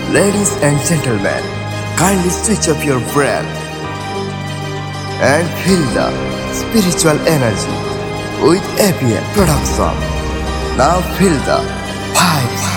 Ladies and gentlemen, kindly switch up your brain and feel the spiritual energy with APN production. Now feel the vibes.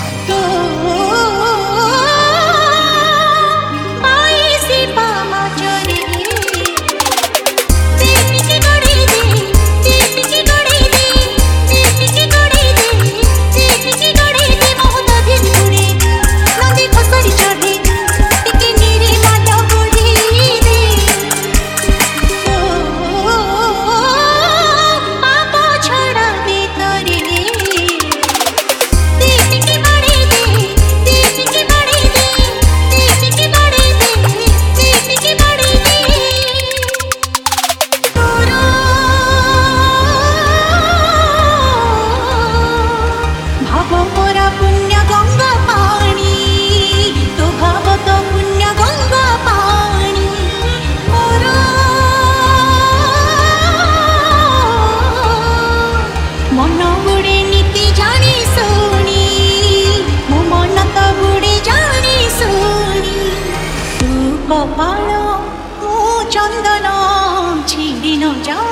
কপাল ও চন্দন ছিড়ি ন যা